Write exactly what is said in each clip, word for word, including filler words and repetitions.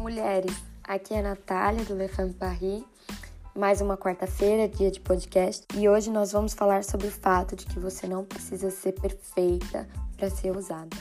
mulheres, aqui é a Natália do Le Femme Paris, mais uma quarta-feira, dia de podcast, e hoje nós vamos falar sobre o fato de que você não precisa ser perfeita para ser usada.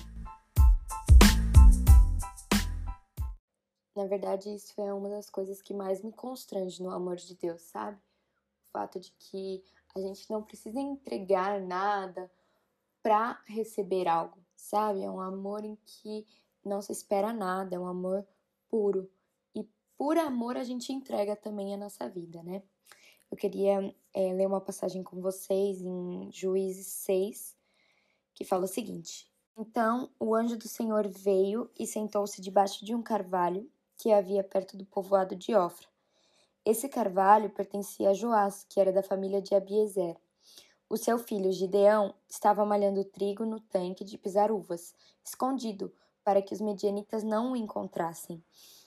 Na verdade, isso é uma das coisas que mais me constrange no amor de Deus, sabe? O fato de que a gente não precisa entregar nada para receber algo, sabe? É um amor em que não se espera nada, é um amor puro. E por amor a gente entrega também a nossa vida, né? Eu queria é, ler uma passagem com vocês em Juízes seis, que fala o seguinte: Então o anjo do Senhor veio e sentou-se debaixo de um carvalho que havia perto do povoado de Ofra. Esse carvalho pertencia a Joás, que era da família de Abiezer. O seu filho Gideão estava malhando trigo no tanque de pisar uvas, escondido, para que os medianitas não o encontrassem.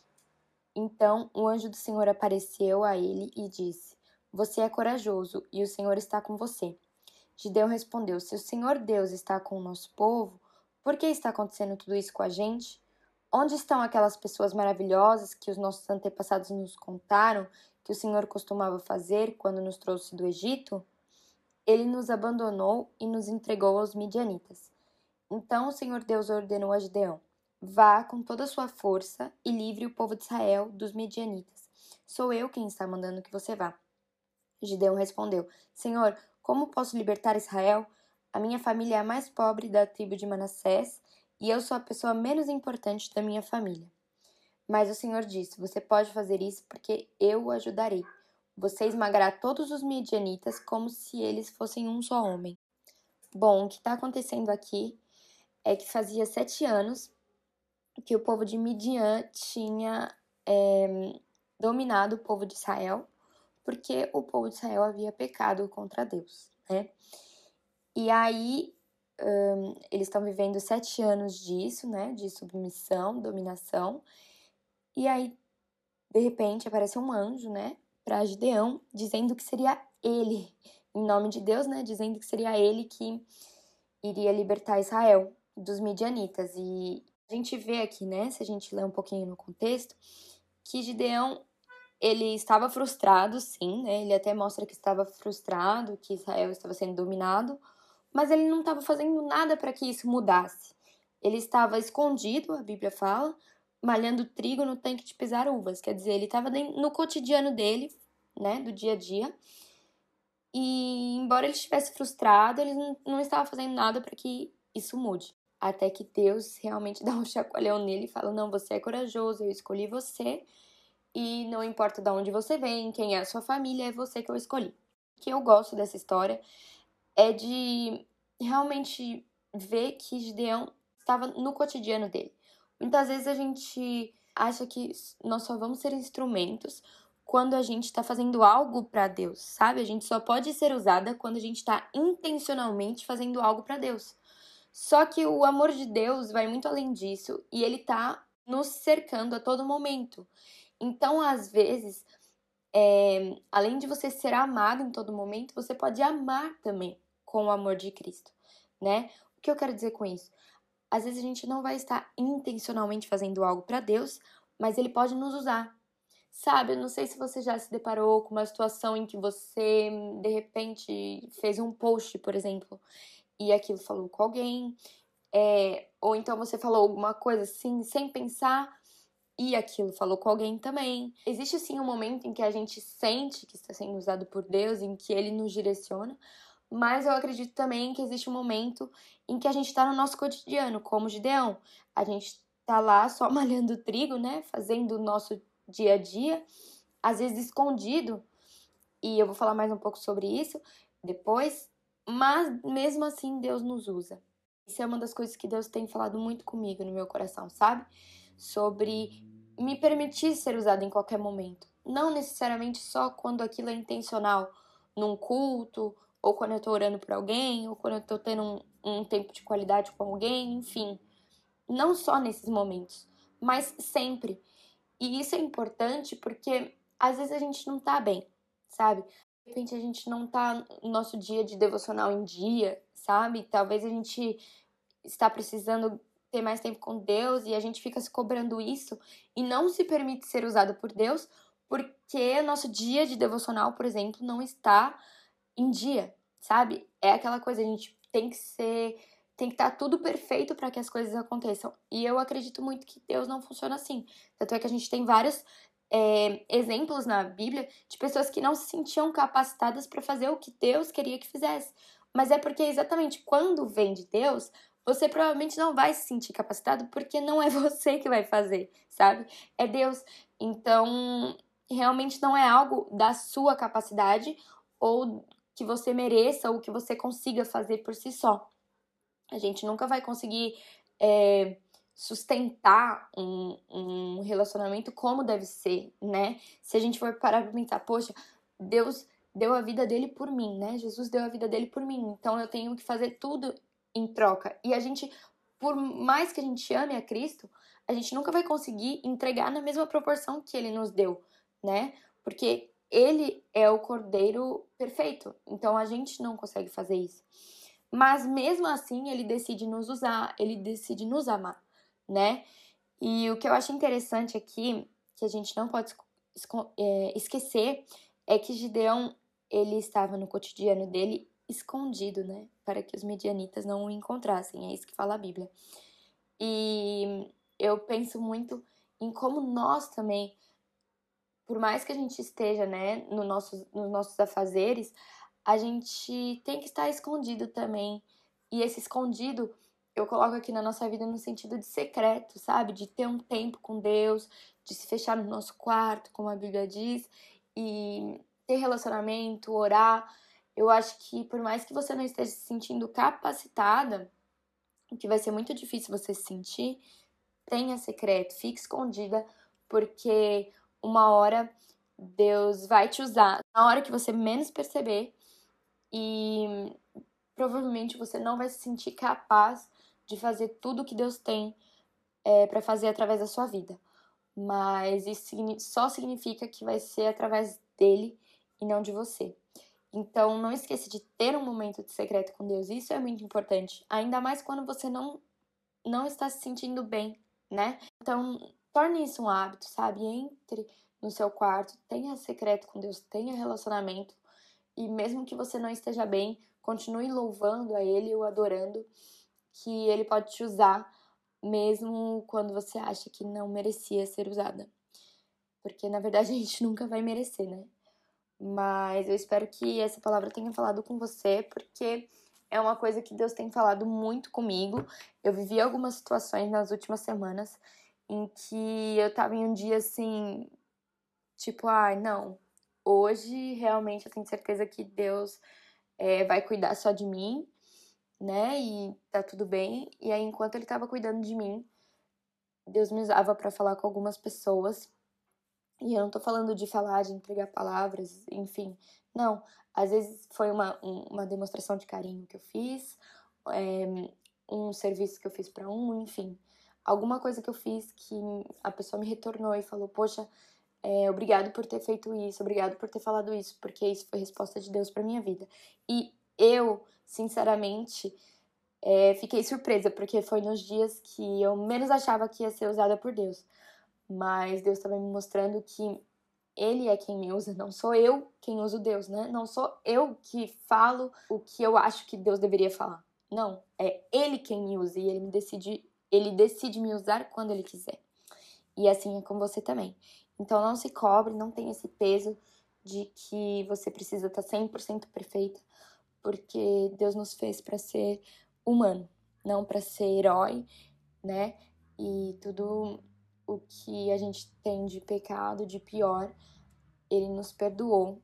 Então o anjo do Senhor apareceu a ele e disse: Você é corajoso, e o Senhor está com você. Gideão respondeu: Se o Senhor Deus está com o nosso povo, por que está acontecendo tudo isso com a gente? Onde estão aquelas pessoas maravilhosas que os nossos antepassados nos contaram que o Senhor costumava fazer quando nos trouxe do Egito? Ele nos abandonou e nos entregou aos midianitas. Então o Senhor Deus ordenou a Gideão: Vá com toda a sua força e livre o povo de Israel dos midianitas. Sou eu quem está mandando que você vá. Gideão respondeu: Senhor, como posso libertar Israel? A minha família é a mais pobre da tribo de Manassés e eu sou a pessoa menos importante da minha família. Mas o Senhor disse: Você pode fazer isso porque eu o ajudarei. Você esmagará todos os midianitas como se eles fossem um só homem. Bom, o que está acontecendo aqui é que fazia sete anos que o povo de Midian tinha é, dominado o povo de Israel, porque o povo de Israel havia pecado contra Deus, né? E aí um, eles estão vivendo sete anos disso, né? De submissão, dominação. E aí, de repente, aparece um anjo, né? Para Gideão, dizendo que seria ele, em nome de Deus, né? Dizendo que seria ele que iria libertar Israel dos midianitas. E a gente vê aqui, né? Se a gente ler um pouquinho no contexto, que Gideão, ele estava frustrado, sim, né? Ele até mostra que estava frustrado, que Israel estava sendo dominado, mas ele não estava fazendo nada para que isso mudasse. Ele estava escondido, a Bíblia fala, malhando trigo no tanque de pisar uvas. Quer dizer, ele estava no cotidiano dele, né? Do dia a dia. E embora ele estivesse frustrado, ele não, não estava fazendo nada para que isso mude. Até que Deus realmente dá um chacoalhão nele e fala: Não, você é corajoso, eu escolhi você. E não importa de onde você vem, quem é a sua família, é você que eu escolhi. O que eu gosto dessa história é de realmente ver que Gideão estava no cotidiano dele. Muitas vezes a gente acha que nós só vamos ser instrumentos quando a gente está fazendo algo para Deus, sabe? A gente só pode ser usada quando a gente está intencionalmente fazendo algo para Deus. Só que o amor de Deus vai muito além disso e ele tá nos cercando a todo momento. Então, às vezes, é, além de você ser amado em todo momento, você pode amar também com o amor de Cristo, né? O que eu quero dizer com isso? Às vezes a gente não vai estar intencionalmente fazendo algo para Deus, mas Ele pode nos usar. Sabe, eu não sei se você já se deparou com uma situação em que você, de repente, fez um post, por exemplo, e aquilo falou com alguém, é, ou então você falou alguma coisa assim, sem pensar, e aquilo falou com alguém também. Existe sim um momento em que a gente sente que está sendo usado por Deus, em que Ele nos direciona, mas eu acredito também que existe um momento em que a gente está no nosso cotidiano, como Gideão. A gente tá lá só malhando trigo, né? Fazendo o nosso dia a dia, às vezes escondido, e eu vou falar mais um pouco sobre isso depois, mas mesmo assim Deus nos usa. Isso é uma das coisas que Deus tem falado muito comigo no meu coração, sabe? Sobre me permitir ser usada em qualquer momento. Não necessariamente só quando aquilo é intencional, num culto, ou quando eu tô orando por alguém, ou quando eu tô tendo um, um tempo de qualidade com alguém, enfim. Não só nesses momentos, mas sempre. E isso é importante porque às vezes a gente não tá bem, sabe? De repente a gente não tá no nosso dia de devocional em dia, sabe? Talvez a gente está precisando ter mais tempo com Deus e a gente fica se cobrando isso e não se permite ser usado por Deus porque nosso dia de devocional, por exemplo, não está em dia, sabe? É aquela coisa, a gente tem que ser, tem que estar tudo perfeito para que as coisas aconteçam. E eu acredito muito que Deus não funciona assim. Tanto é que a gente tem vários é, exemplos na Bíblia de pessoas que não se sentiam capacitadas para fazer o que Deus queria que fizesse. Mas é porque exatamente quando vem de Deus, você provavelmente não vai se sentir capacitado porque não é você que vai fazer, sabe? É Deus. Então, realmente não é algo da sua capacidade ou que você mereça ou que você consiga fazer por si só. A gente nunca vai conseguir é, sustentar um, um relacionamento como deve ser, né? Se a gente for parar pra pensar, poxa, Deus deu a vida dele por mim, né? Jesus deu a vida dele por mim, então eu tenho que fazer tudo em troca. E a gente, por mais que a gente ame a Cristo, a gente nunca vai conseguir entregar na mesma proporção que ele nos deu, né? Porque ele é o Cordeiro perfeito, então a gente não consegue fazer isso. Mas mesmo assim, ele decide nos usar, ele decide nos amar, né? E o que eu acho interessante aqui, que a gente não pode esquecer, é que Gideão, ele estava no cotidiano dele escondido, né? Para que os midianitas não o encontrassem, é isso que fala a Bíblia. E eu penso muito em como nós também, por mais que a gente esteja, né, no nosso, nos nossos afazeres, a gente tem que estar escondido também. E esse escondido, eu coloco aqui na nossa vida no sentido de secreto, sabe? De ter um tempo com Deus, de se fechar no nosso quarto, como a Bíblia diz, e ter relacionamento, orar. Eu acho que por mais que você não esteja se sentindo capacitada, o que vai ser muito difícil você se sentir, tenha secreto, fique escondida, porque uma hora Deus vai te usar na hora que você menos perceber e provavelmente você não vai se sentir capaz de fazer tudo que Deus tem é, para fazer através da sua vida. Mas isso só significa que vai ser através dele e não de você. Então, não esqueça de ter um momento de secreto com Deus. Isso é muito importante. Ainda mais quando você não, não está se sentindo bem, né? Então, torne isso um hábito, sabe? Entre no seu quarto, tenha secreto com Deus, tenha relacionamento. E mesmo que você não esteja bem, continue louvando a Ele, o adorando, que Ele pode te usar, mesmo quando você acha que não merecia ser usada. Porque, na verdade, a gente nunca vai merecer, né? Mas eu espero que essa palavra tenha falado com você, porque é uma coisa que Deus tem falado muito comigo. Eu vivi algumas situações nas últimas semanas em que eu tava em um dia assim, tipo, ai, ah, não, hoje realmente eu tenho certeza que Deus é, vai cuidar só de mim, né? E tá tudo bem. E aí, enquanto Ele tava cuidando de mim, Deus me usava pra falar com algumas pessoas. E eu não tô falando de falar, de entregar palavras, enfim. Não, às vezes foi uma, uma demonstração de carinho que eu fiz, é, um serviço que eu fiz pra um, enfim. Alguma coisa que eu fiz que a pessoa me retornou e falou, poxa, é, obrigado por ter feito isso, obrigado por ter falado isso, porque isso foi resposta de Deus pra minha vida. E eu, sinceramente, é, fiquei surpresa, porque foi nos dias que eu menos achava que ia ser usada por Deus. Mas Deus estava me mostrando que Ele é quem me usa, não sou eu quem uso Deus, né? Não sou eu que falo o que eu acho que Deus deveria falar. Não, é Ele quem me usa e Ele me decide, Ele decide me usar quando Ele quiser. E assim é com você também. Então não se cobre, não tenha esse peso de que você precisa estar cem por cento perfeita, porque Deus nos fez para ser humano, não para ser herói, né? E tudo o que a gente tem de pecado, de pior, Ele nos perdoou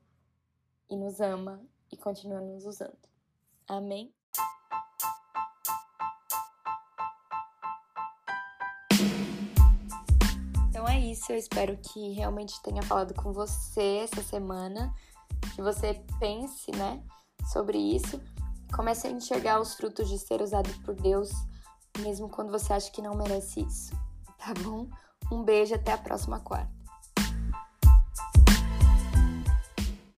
e nos ama e continua nos usando. Amém? Então é isso, eu espero que realmente tenha falado com você essa semana, que você pense, né, sobre isso, comece a enxergar os frutos de ser usado por Deus, mesmo quando você acha que não merece isso, tá bom? Um beijo, até a próxima quarta.